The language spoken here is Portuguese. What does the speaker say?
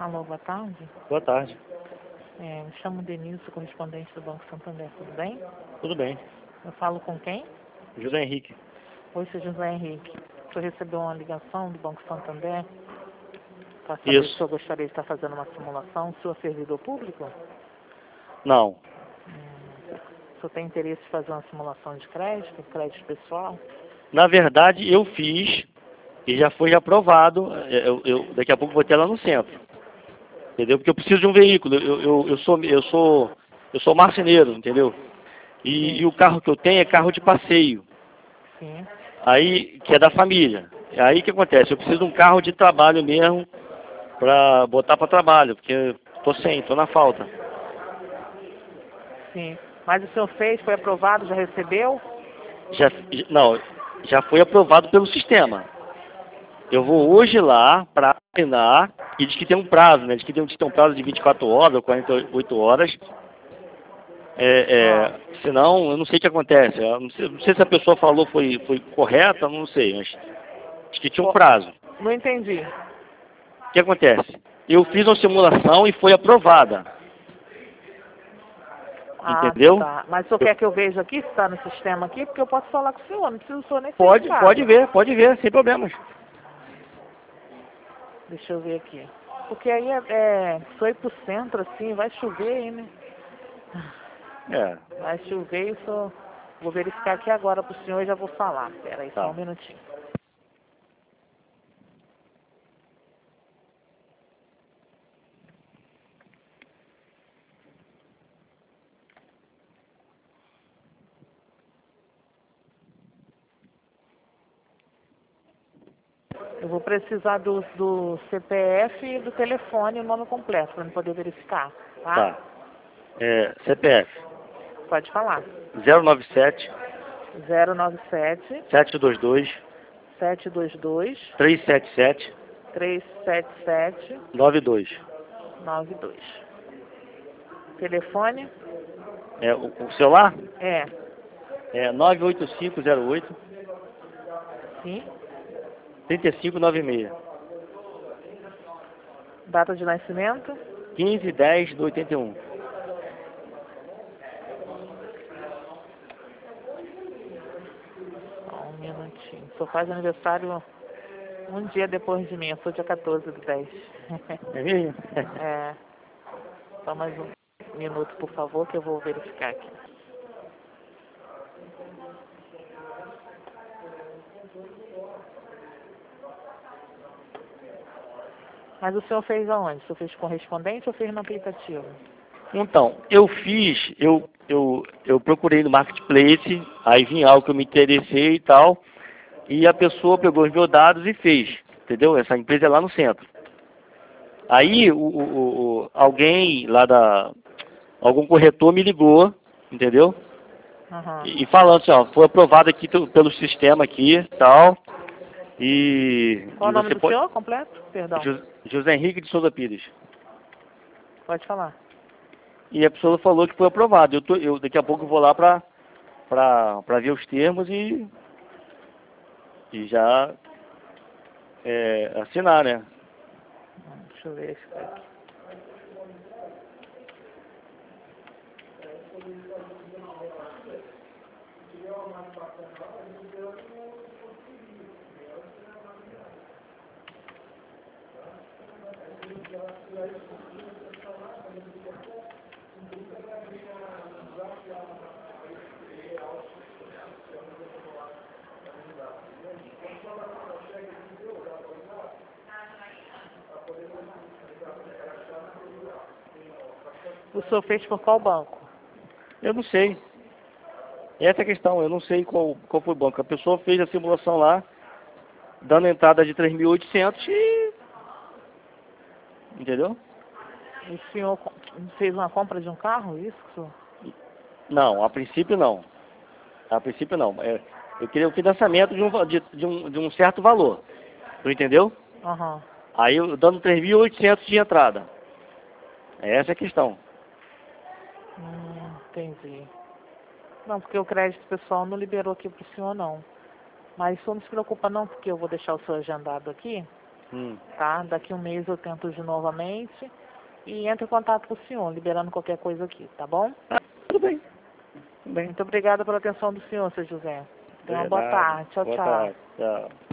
Alô, boa tarde. Boa tarde. Me chamo Denise, sou correspondente do Banco Santander, tudo bem? Tudo bem. Eu falo com quem? José Henrique. Oi, sou José Henrique. O senhor recebeu uma ligação do Banco Santander para saber se o Isso. senhor gostaria de estar fazendo uma simulação. O senhor é servidor público? Não. O senhor tem interesse em fazer uma simulação de crédito pessoal? Na verdade, eu fiz e já foi aprovado. Daqui a pouco vou ter lá no centro. Entendeu? Porque eu preciso de um veículo. Eu sou marceneiro, entendeu? E o carro que eu tenho é carro de passeio. Sim. Aí, que é da família. Aí o que acontece? Eu preciso de um carro de trabalho mesmo para botar para trabalho, porque tô na falta. Sim. Mas o senhor fez, foi aprovado, já recebeu? Já foi aprovado pelo sistema. Eu vou hoje lá para assinar e diz que tem um prazo, né? Diz que tem um prazo de 24 horas ou 48 horas. Senão, eu não sei o que acontece. Eu não sei se a pessoa falou foi correta, não sei, mas diz que tinha um prazo. Não entendi. O que acontece? Eu fiz uma simulação e foi aprovada. Entendeu? Tá. Mas o senhor quer que eu veja aqui, se está no sistema aqui? Porque eu posso falar com o senhor, não precisa o senhor nem sair de casa. Pode ver, sem problemas. Deixa eu ver aqui. Porque aí só ir pro centro, assim, vai chover aí, né? Vai chover e só vou verificar aqui agora pro senhor e já vou falar. Pera aí, Tá. só um minutinho. Eu vou precisar do CPF e do telefone e o nome completo para eu poder verificar, tá? Tá. CPF Pode falar. 097 097 722 722 377 377 92. 92. Telefone? O celular? É. 98508 Sim. 3596. Data de nascimento? 15/10/81. Só um minutinho. O senhor faz aniversário um dia depois de mim. Eu sou dia 14/10. É mesmo? Só mais um minuto, por favor, que eu vou verificar aqui. Mas o senhor fez aonde? O senhor fez correspondente ou fez no aplicativo? Então, eu fiz, eu procurei no Marketplace, aí vinha algo que eu me interessei e tal, e a pessoa pegou os meus dados e fez, entendeu? Essa empresa é lá no centro. Aí alguém lá algum corretor me ligou, entendeu? Uhum. E falando assim, ó, foi aprovado aqui pelo sistema aqui e tal, Qual o e nome você do pode... senhor completo? Perdão. José Henrique de Souza Pires. Pode falar. E a pessoa falou que foi aprovado. Daqui a pouco eu vou lá para ver os termos e já assinar, né? Deixa eu ver esse aqui. O senhor fez por qual banco? Eu não sei. Essa é a questão, eu não sei qual foi o banco. A pessoa fez a simulação lá, dando entrada de 3.800 e... Entendeu? O senhor fez uma compra de um carro, isso? Senhor? Não, a princípio não. A princípio não. Eu queria o financiamento de um certo valor. Tu entendeu? Aham. Aí eu dando 3.800 de entrada. Essa é a questão. Entendi. Não, porque o crédito pessoal não liberou aqui pro senhor, não. Mas o senhor não se preocupa não, porque eu vou deixar o senhor agendado aqui. Tá? Daqui um mês eu tento de novamente e entro em contato com o senhor, liberando qualquer coisa aqui, tá bom? Tudo bem. Tudo bem. Muito obrigada pela atenção do senhor, seu José. Tenha uma boa Nada. tarde. Tchau, Boa tchau. tarde. Tchau.